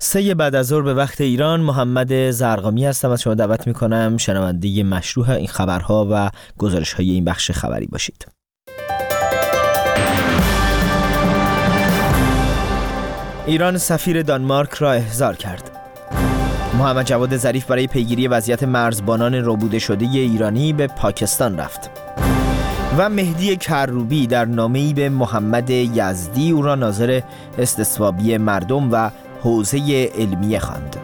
3 بعد از ظهر به وقت ایران، محمد زرقامی هستم. از شما دعوت میکنم شنونده مشروع این خبرها و گزارش‌های این بخش خبری باشید. ایران سفیر دانمارک را احضار کرد. محمد جواد ظریف برای پیگیری وضعیت مرزبانان ربوده شده ایرانی به پاکستان رفت. و مهدی کروبی در نامه‌ای به محمد یزدی او را ناظر استصوابی مردم و حوزه علمیه خواند.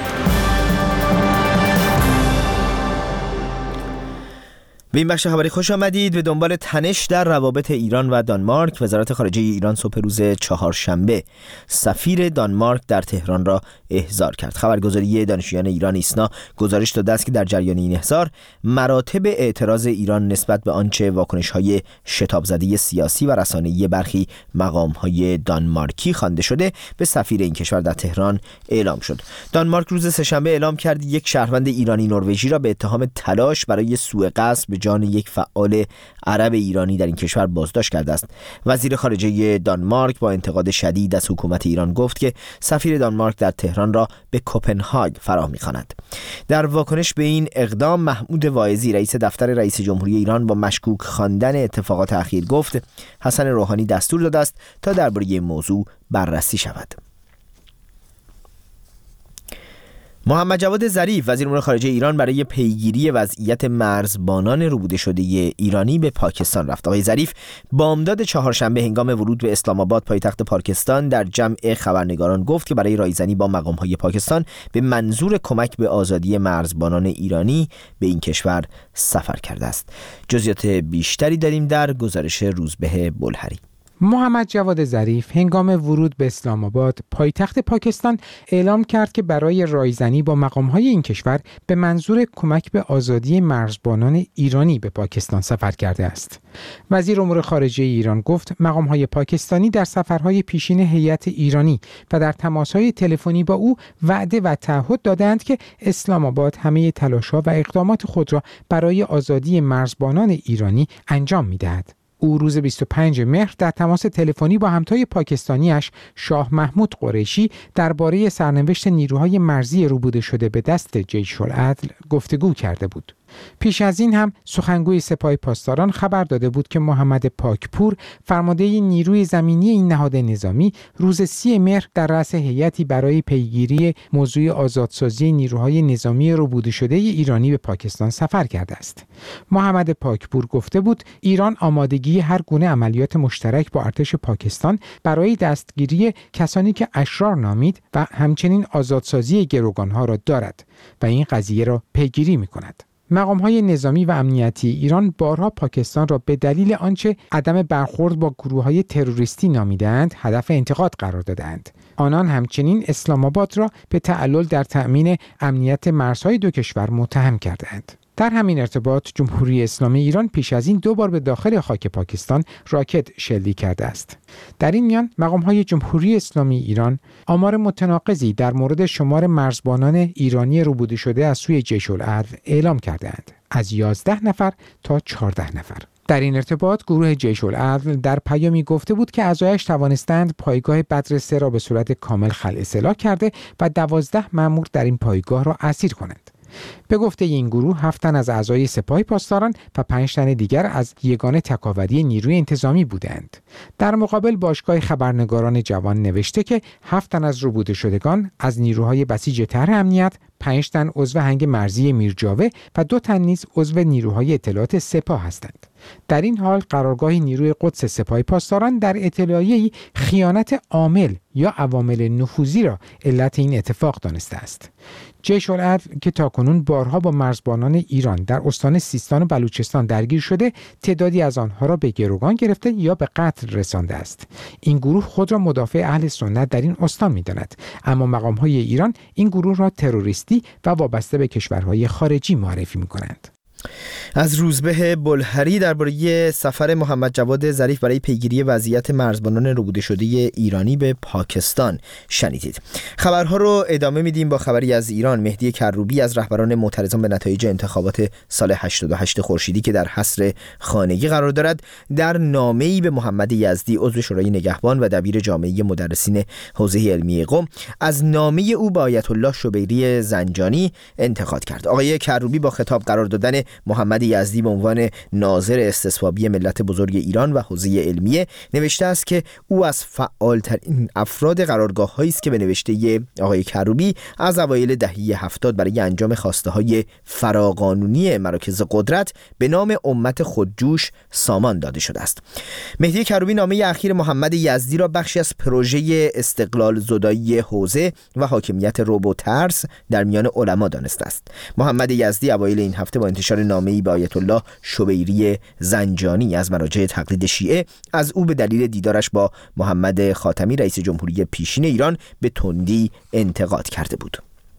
به این بخش خبری خوش آمدید. به دنبال تنش در روابط ایران و دانمارک، وزارت خارجه ایران صبح روز چهارشنبه سفیر دانمارک در تهران را احضار کرد. خبرگزاری دانشجویان ایران ایسنا گزارش داده است که در جریان این احضار مراتب اعتراض ایران نسبت به آنچه واکنش‌های شتاب‌زده سیاسی و رسانه‌ای برخی مقام‌های دانمارکی خوانده شده به سفیر این کشور در تهران اعلام شد. دانمارک روز سه‌شنبه اعلام کرد یک شهروند ایرانی نروژی را به اتهام تلاش برای سوء قصد به جان یک فعال عرب ایرانی در این کشور بازداشت کرده است. وزیر خارجه دانمارک با انتقاد شدید از حکومت ایران گفت که سفیر دانمارک در تهران را به کوپنهاگ فرا می‌خواند. در واکنش به این اقدام، محمود واعظی رئیس دفتر رئیس جمهوری ایران با مشکوک خواندن اتفاقات اخیر گفت حسن روحانی دستور داده است تا درباره این موضوع بررسی شود. محمد جواد ظریف وزیر امور خارجه ایران برای پیگیری وضعیت مرزبانان ربوده شده ایرانی به پاکستان رفت. آقای ظریف بامداد چهارشنبه هنگام ورود به اسلام آباد پایتخت پاکستان در جمع خبرنگاران گفت که برای رایزنی با مقام‌های پاکستان به منظور کمک به آزادی مرزبانان ایرانی به این کشور سفر کرده است. جزئیات بیشتری داریم در گزارش روزبه بلهری. محمد جواد ظریف هنگام ورود به اسلام آباد پایتخت پاکستان اعلام کرد که برای رایزنی با مقام‌های این کشور به منظور کمک به آزادی مرزبانان ایرانی به پاکستان سفر کرده است. وزیر امور خارجه ایران گفت مقام‌های پاکستانی در سفرهای پیشین هیئت ایرانی و در تماس‌های تلفنی با او وعده و تعهد دادند که اسلام آباد همه تلاش‌ها و اقدامات خود را برای آزادی مرزبانان ایرانی انجام می‌دهد. او روز 25 مهر در تماس تلفنی با همتای پاکستانیش شاه محمود قریشی درباره سرنوشت نیروهای مرزی ربوده شده به دست جیش العدل گفتگو کرده بود. پیش از این هم سخنگوی سپاه پاسداران خبر داده بود که محمد پاکپور فرمانده نیروی زمینی این نهاد نظامی روز 30 مهر در رأس هیئتی برای پیگیری موضوع آزادسازی نیروهای نظامی ربوده شده ایرانی به پاکستان سفر کرده است. محمد پاکپور گفته بود ایران آمادگی هر گونه عملیات مشترک با ارتش پاکستان برای دستگیری کسانی که اشرار نامید و همچنین آزادسازی گروگانها را دارد و این قضیه را پیگیری می‌کند. مقام‌های نظامی و امنیتی ایران بارها پاکستان را به دلیل آنچه عدم برخورد با گروه‌های تروریستی نامیدند هدف انتقاد قرار دادند. آنان همچنین اسلام آباد را به تعلل در تأمین امنیت مرزهای دو کشور متهم کردند. در همین ارتباط جمهوری اسلامی ایران پیش از این 2 بار به داخل خاک پاکستان راکت شلیک کرده است. در این میان مقام‌های جمهوری اسلامی ایران آمار متناقضی در مورد شمار مرزبانان ایرانی ربوده شده از سوی جیش العدل اعلام کرده‌اند، از 11 نفر تا 14 نفر. در این ارتباط گروه جیش العدل در پیامی گفته بود که اعضایش توانستند پایگاه بدر 3 را به صورت کامل خلع سلاح کرده و 12 مأمور در این پایگاه را اسیر کنند. به گفته این گروه 7 تن از اعضای سپاه پاسداران و 5 تن دیگر از یگان تکاوری نیروی انتظامی بودند. در مقابل باشگاه خبرنگاران جوان نوشته که 7 تن از ربوده شدگان از نیروهای بسیج طرح امنیت، 5 تن عضو هنگ مرزی میرجاوه و 2 تن نیز عضو نیروهای اطلاعات سپاه هستند. در این حال قرارگاه نیروی قدس سپاه پاسداران در اطلاعیه‌ای خیانت عامل یا عوامل نفوذی را علت این اتفاق دانسته است. جیش العدل که تاکنون بارها با مرزبانان ایران در استان سیستان و بلوچستان درگیر شده، تعدادی از آنها را به گروگان گرفته یا به قتل رسانده است. این گروه خود را مدافع اهل سنت در این استان می‌داند، اما مقام‌های ایران این گروه را تروریستی و وابسته به کشورهای خارجی معرفی می‌کنند. از روزبه بلهری درباره سفر محمد جواد ظریف برای پیگیری وضعیت مرزبانان ربوده شده ایرانی به پاکستان شنیدید. خبرها رو ادامه میدیم با خبری از ایران. مهدی کروبی از رهبران معترضان به نتایج انتخابات سال 88 خورشیدی که در حصر خانگی قرار دارد، در نامه‌ای به محمد یزدی عضو شورای نگهبان و دبیر جامعه مدرسین حوزه علمی قم از نامه او با آیت الله شبیری زنجانی انتقاد کرد. آقای کروبی با خطاب قرار دادن محمد یزدی به عنوان ناظر استصوابی ملت بزرگ ایران و حوزه علمیه نوشته است که او از فعالترین افراد قرارگاه‌هایی است که به نوشته آقای کروبی از اوایل دهه 70 برای انجام خواسته‌های فراقانونی مراکز قدرت به نام امت خودجوش سامان داده شده است. مهدی کروبی نامه اخیر محمد یزدی را بخشی از پروژه استقلال زدایی حوزه و حاکمیت رعب و ترس در میان علما دانسته است. محمد یزدی اوایل این هفته با انتشار نامه‌ای به آیت الله شبیری زنجانی از مراجع تقلید شیعه از او به دلیل دیدارش با محمد خاتمی رئیس جمهوری پیشین ایران به تندی انتقاد کرده بود.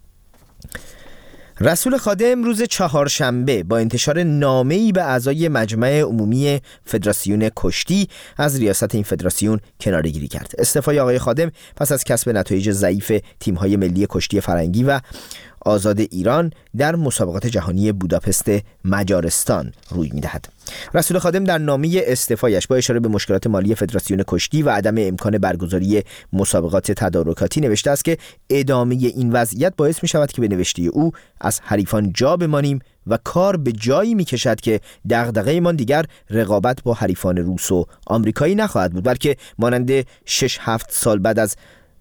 رسول خادم روز چهارشنبه با انتشار نامه‌ای به اعضای مجمع عمومی فدراسیون کشتی از ریاست این فدراسیون کناره‌گیری کرد. استعفای آقای خادم پس از کسب نتایج ضعیف تیم‌های ملی کشتی فرنگی و آزاد ایران در مسابقات جهانی بوداپست مجارستان روی می‌دهد. رسول خادم در نامه استعفایش با اشاره به مشکلات مالی فدراسیون کشتی و عدم امکان برگزاری مسابقات تدارکاتی نوشته است که ادامه این وضعیت باعث می‌شود که به نوشته او از حریفان جا بمانیم و کار به جایی می‌کشد که دغدغه‌مان دیگر رقابت با حریفان روس و آمریکایی نخواهد بود، بلکه مانند 6-7 سال بعد از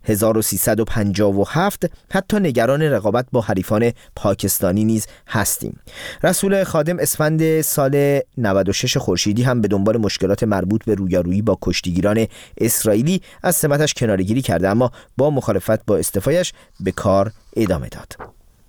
1357 حتی نگران رقابت با حریفان پاکستانی نیز هستیم. رسول خادم اسفند سال 96 خورشیدی هم به دنبال مشکلات مربوط به رویارویی با کشتیگیران اسرائیلی از سمتش کناره‌گیری کرده، اما با مخالفت با استعفایش به کار ادامه داد.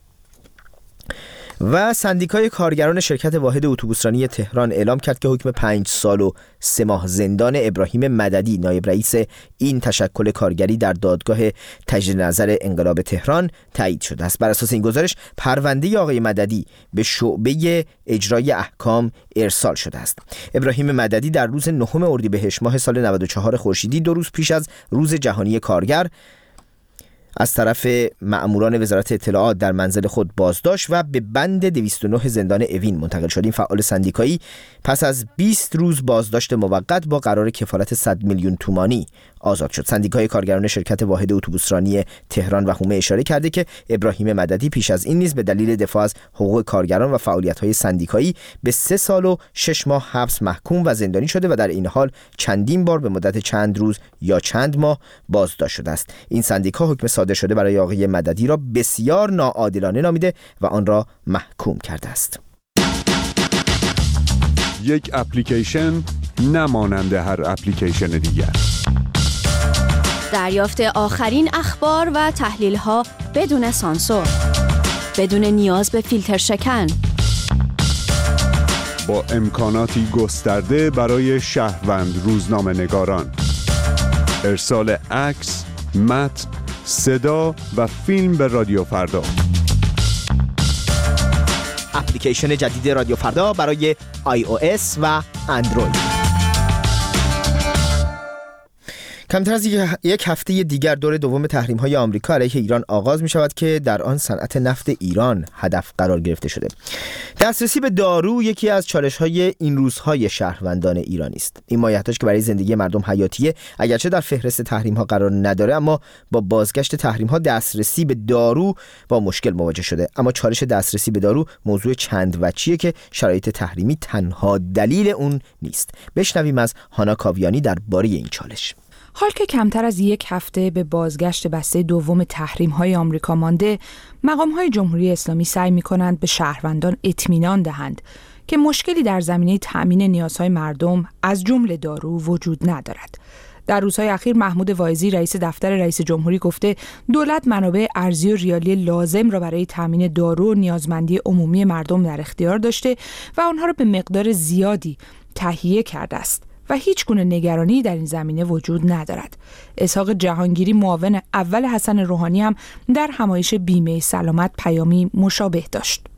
و سندیکای کارگران شرکت واحد اتوبوسرانی تهران اعلام کرد که حکم 5 سال و 3 ماه زندان ابراهیم مددی نایب رئیس این تشکل کارگری در دادگاه تجدید نظر انقلاب تهران تایید شده است. بر اساس این گزارش پرونده آقای مددی به شعبه اجرای احکام ارسال شده است. ابراهیم مددی در روز 9 اردیبهشت ماه سال 94 خورشیدی، 2 روز پیش از روز جهانی کارگر، از طرف مأموران وزارت اطلاعات در منزل خود بازداشت و به بند 209 زندان اوین منتقل شد. این فعال سندیکایی پس از 20 روز بازداشت موقت با قرار کفارت 100 میلیون تومانی آزاد شد. سندیکای کارگران شرکت واحد اتوبوسرانی تهران و حومه اشاره کرده که ابراهیم مددی پیش از این نیز به دلیل دفاع از حقوق کارگران و فعالیت‌های سندیکایی به 3 سال و 6 ماه حبس محکوم و زندانی شده و در این حال چندین بار به مدت چند روز یا چند ماه بازداشت شده است. این سندیکا حکم صادر شده برای آقای مددی را بسیار ناعادلانه نامیده و آن را محکوم کرده است. یک اپلیکیشن نمانند هر اپلیکیشن دیگر. دریافت آخرین اخبار و تحلیل‌ها بدون سانسور، بدون نیاز به فیلتر شکن، با امکاناتی گسترده برای شهروند روزنامه‌نگاران، ارسال عکس، متن، صدا و فیلم به رادیو فردا. اپلیکیشن جدید رادیو فردا برای iOS و اندروید. کمتر از یک هفته دیگر دور دوم تحریم‌های آمریکا علیه ایران آغاز می‌شود که در آن صنعت نفت ایران هدف قرار گرفته شده. دسترسی به دارو یکی از چالش‌های این روزهای شهروندان ایرانی است. این مایحتاج که برای زندگی مردم حیاتیه، اگرچه در فهرست تحریم‌ها قرار نداره، اما با بازگشت تحریم‌ها دسترسی به دارو با مشکل مواجه شده. اما چالش دسترسی به دارو موضوع چند وجهیه که شرایط تحریمی تنها دلیل اون نیست. بشنویم از هانا کاویانی درباره این چالش. حال که کمتر از یک هفته به بازگشت بسته دوم تحریم‌های آمریکا مانده، مقام‌های جمهوری اسلامی سعی می‌کنند به شهروندان اطمینان دهند که مشکلی در زمینه تأمین نیازهای مردم از جمله دارو وجود ندارد. در روزهای اخیر محمود واعظی رئیس دفتر رئیس جمهوری گفته دولت منابع ارزی و ریالی لازم را برای تأمین دارو و نیازمندی عمومی مردم در اختیار داشته و آنها را به مقدار زیادی تهیه کرده است و هیچ گونه نگرانی در این زمینه وجود ندارد. اسحاق جهانگیری معاون اول حسن روحانی هم در همایش بیمه سلامت پیامی مشابه داشت.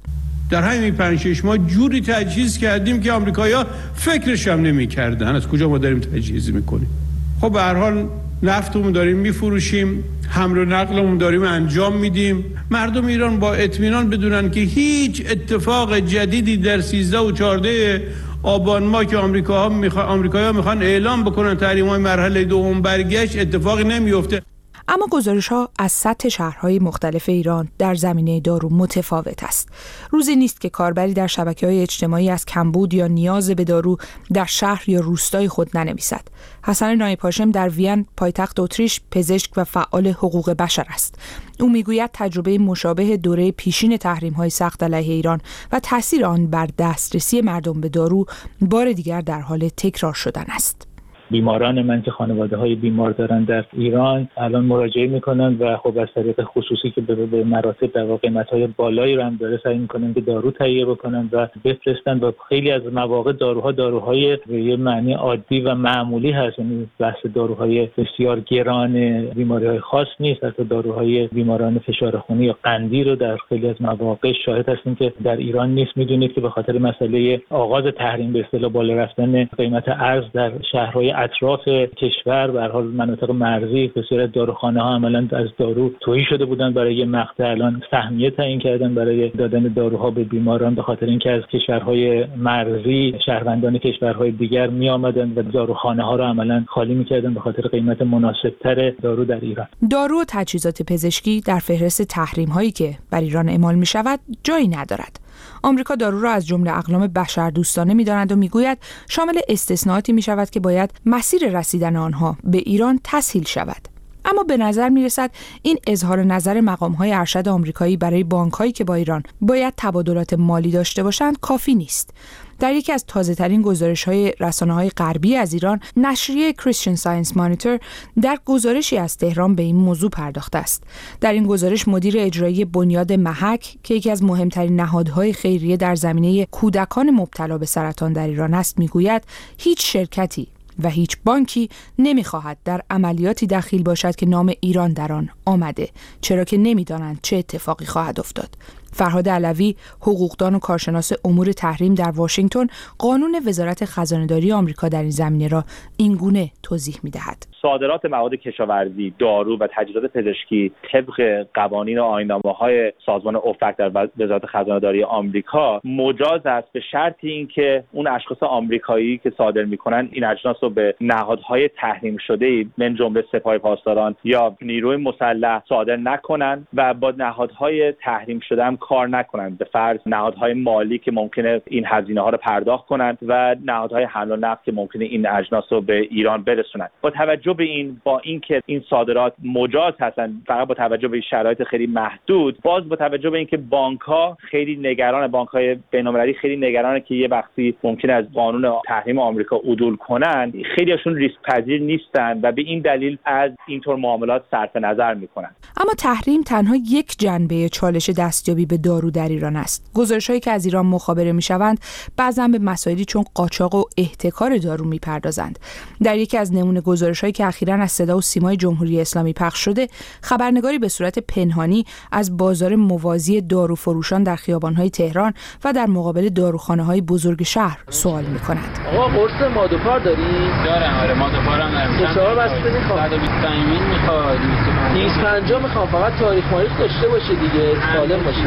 در همین 5-6 ماه جوری تجهیز کردیم که آمریکایی‌ها فکرش هم نمی‌کردن از کجا ما داریم تجهیز می‌کنیم. خب به هر حال نفتمون داریم می‌فروشیم، حمل و نقلمون داریم انجام میدیم. مردم ایران با اطمینان بدونن که هیچ اتفاق جدیدی در 13 و 14 آبان ماه که آمریکایی‌ها میخوان اعلام بکنن تحریم‌های مرحله دوم برگشت اتفاقی نمیفته. اما گزارش‌ها از سطح شهرهای مختلف ایران در زمینه دارو متفاوت است. روزی نیست که کاربری در شبکه‌های اجتماعی از کمبود یا نیاز به دارو در شهر یا روستای خود ننویسد. حسن نایب هاشم در وین، پایتخت اتریش، پزشک و فعال حقوق بشر است. او میگوید تجربه مشابه دوره پیشین تحریم‌های سخت علیه ایران و تاثیر آن بر دسترسی مردم به دارو بار دیگر در حال تکرار شدن است. بیماران من که خانواده‌های بیمار دارن در ایران الان مراجعه میکنن و خب از طریق خصوصی که به مراتب در واقع قیمت‌های بالایی رو هم داره سعی میکنن که دارو تهیه بکنن و بفرستن و خیلی از مواقع داروهای به معنی عادی و معمولی هست، یعنی بحث داروهای بسیار گران بیماری‌های خاص نیست، حتی داروهای بیماران فشار خونی یا قندی رو در خیلی از مواقع شاهد هستیم که در ایران نیست. میدونید که به خاطر مسئله آغاز تحریم به اصطلاح بالا رفتن قیمت ارز در شهرهای اطراف کشور به هر حال مناطق مرزی بسیار داروخانه ها عملاً از دارو تهی شده بودن. برای یه مقطع الان سهمیه تعیین کردن برای دادن داروها به بیماران به خاطر اینکه از کشورهای مرزی شهروندان کشورهای دیگر می آمدن و داروخانه ها رو عملاً خالی می‌کردن به خاطر قیمت مناسب‌تر دارو در ایران. دارو و تجهیزات پزشکی در فهرست تحریم‌هایی که بر ایران اعمال می‌شود جایی ندارد. آمریکا دارو را از جمله اقلام بشردوستانه می‌داند و می‌گوید شامل استثناءاتی می‌شود که باید مسیر رسیدن آنها به ایران تسهیل شود. اما به نظر می‌رسد این اظهار نظر مقام‌های ارشد آمریکایی برای بانک‌هایی که با ایران باید تبادلات مالی داشته باشند کافی نیست. در یکی از تازه‌ترین گزارش‌های رسانه‌های غربی از ایران، نشریه Christian Science Monitor در گزارشی از تهران به این موضوع پرداخته است. در این گزارش مدیر اجرایی بنیاد محک که یکی از مهمترین نهادهای خیریه در زمینه کودکان مبتلا به سرطان در ایران است، میگوید هیچ شرکتی و هیچ بانکی نمی‌خواهد در عملیاتی دخیل باشد که نام ایران در آن آمده، چرا که نمی‌دانند چه اتفاقی خواهد افتاد. فرهاد علوی، حقوقدان و کارشناس امور تحریم در واشنگتن، قانون وزارت خزانه‌داری آمریکا در این زمینه را اینگونه توضیح می‌دهد. صادرات مواد کشاورزی، دارو و تجهیزات پزشکی طبق قوانین و آیین‌نامه‌های سازمان اوفک در وزارت خزانه‌داری آمریکا مجاز است به شرطی اینکه اون اشخاص آمریکایی که صادر می‌کنن این اجناس رو به نهادهای تحریم شده من جمله سپاه پاسداران یا نیروی مسلح صادر نکنن و با نهادهای تحریم شده هم کار نکنن، به فرض نهادهای مالی که ممکنه این هزینه‌ها رو پرداخت کنند و نهادهای حمل و نقل که ممکنه این اجناس رو به ایران برسونند. با توجه به این، با اینکه این صادرات مجاز هستن فقط با توجه به شرایط خیلی محدود، باز با توجه به اینکه بانک‌ها خیلی نگران، بانک‌های بین‌المللی خیلی نگرانه که یه وقتی ممکنه از قانون تحریم آمریکا عدول کنن، خیلیشون ریسک پذیر نیستن و به این دلیل از اینطور معاملات صرف نظر میکنن. اما تحریم تنها یک جنبه چالش دستیابی به دارو در ایران است. گزارش‌هایی که از ایران مخابره می‌شوند بعضاً به مسائلی چون قاچاق و احتکار دارو می‌پردازند. در یکی از نمونه گزارش‌هایی که اخیراً از صدا و سیمای جمهوری اسلامی پخش شده، خبرنگاری به صورت پنهانی از بازار موازی دارو فروشان در خیابان‌های تهران و در مقابل داروخانه‌های بزرگ شهر سوال می‌کند. آقا قرص مادوپار داری؟ دارم، آره مادوپارم دارم. چهار بسته می‌خوام. 125 میل می‌خواد. 250 می‌خوام، فقط تاریخ داشته باشه دیگه، سالم باشه.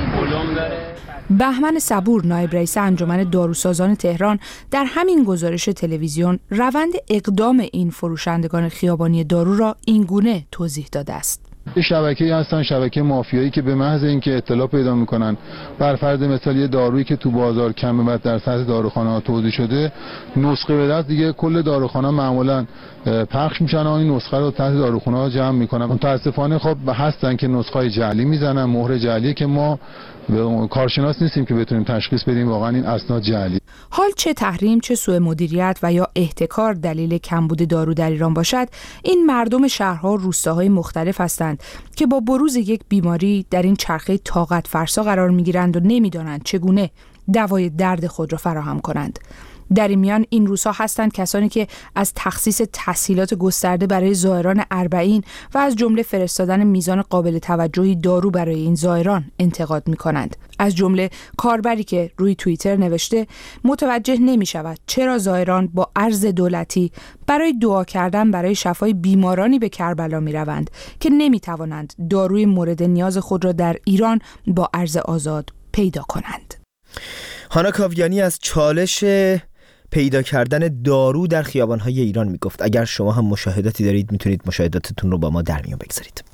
بهمن صبور، نایب رئیس انجمن داروسازان تهران، در همین گزارش تلویزیون روند اقدام این فروشندگان خیابانی دارو را اینگونه توضیح داده است. شبکه‌ای هستن، شبکه مافیایی که به محض اینکه اطلاع پیدا میکنن بر فرض مثال یه دارویی که تو بازار کم و در سطح داروخانه‌ها توزیع شده، نسخه به دست دیگه کل داروخانه‌ها معمولاً پخش میشن و این نسخه رو تحت داروخانه‌ها جمع میکنن. متاسفانه خب هستن که نسخه‌های جعلی میزنن، مهر جعلی که ما کارشناس نیستیم که بتونیم تشخیص بدیم واقعا این اسناد جعلی. حال چه تحریم، چه سوء مدیریت و یا احتکار دلیل کمبود دارو در ایران باشد، این مردم شهرها و روستاهای مختلف هستند که با بروز یک بیماری در این چرخه طاقت فرسا قرار میگیرند و نمیدانند چگونه دوای درد خود را فراهم کنند. در این میان این روزها هستند کسانی که از تخصیص تسهیلات گسترده برای زائران اربعین و از جمله فرستادن میزان قابل توجهی دارو برای این زائران انتقاد می‌کنند. از جمله کاربری که روی توییتر نوشته متوجه نمی‌شود چرا زائران با ارز دولتی برای دعا کردن برای شفای بیمارانی به کربلا می‌روند که نمی‌توانند داروی مورد نیاز خود را در ایران با ارز آزاد پیدا کنند. هانا کاویانی از چالش پیدا کردن دارو در خیابان‌های ایران میگفت. اگر شما هم مشاهداتی دارید میتونید مشاهداتتون رو با ما در میون بگذارید.